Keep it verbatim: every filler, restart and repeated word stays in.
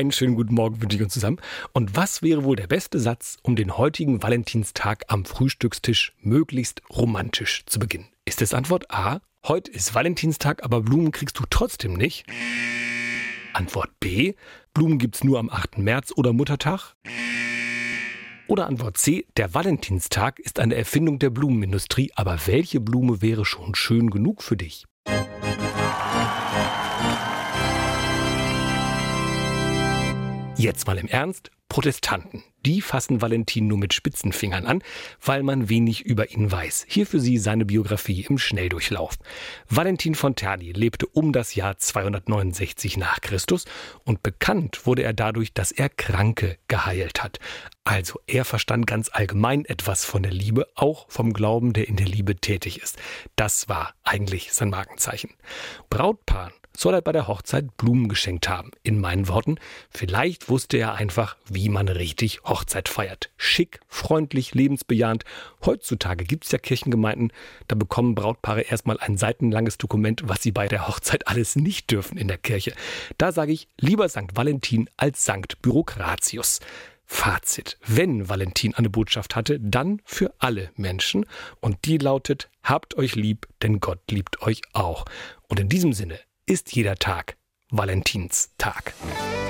Einen schönen guten Morgen wünsche ich uns zusammen. Und was wäre wohl der beste Satz, um den heutigen Valentinstag am Frühstückstisch möglichst romantisch zu beginnen? Ist es Antwort A, heute ist Valentinstag, aber Blumen kriegst du trotzdem nicht? Antwort B, Blumen gibt's nur am achten März oder Muttertag? Oder Antwort C, der Valentinstag ist eine Erfindung der Blumenindustrie, aber welche Blume wäre schon schön genug für dich? Jetzt mal im Ernst, Protestanten, die fassen Valentin nur mit spitzen Fingern an, weil man wenig über ihn weiß. Hier für Sie seine Biografie im Schnelldurchlauf. Valentin von Terni lebte um das Jahr zweihundertneunundsechzig nach Christus und bekannt wurde er dadurch, dass er Kranke geheilt hat. Also er verstand ganz allgemein etwas von der Liebe, auch vom Glauben, der in der Liebe tätig ist. Das war eigentlich sein Markenzeichen. Brautpaaren soll er bei der Hochzeit Blumen geschenkt haben. In meinen Worten, vielleicht wusste er einfach, wie man richtig Hochzeit feiert. Schick, freundlich, lebensbejahend. Heutzutage gibt es ja Kirchengemeinden, da bekommen Brautpaare erstmal ein seitenlanges Dokument, was sie bei der Hochzeit alles nicht dürfen in der Kirche. Da sage ich, lieber Sankt Valentin als Sankt Bürokratius. Fazit: Wenn Valentin eine Botschaft hatte, dann für alle Menschen. Und die lautet, habt euch lieb, denn Gott liebt euch auch. Und in diesem Sinne ist jeder Tag Valentinstag.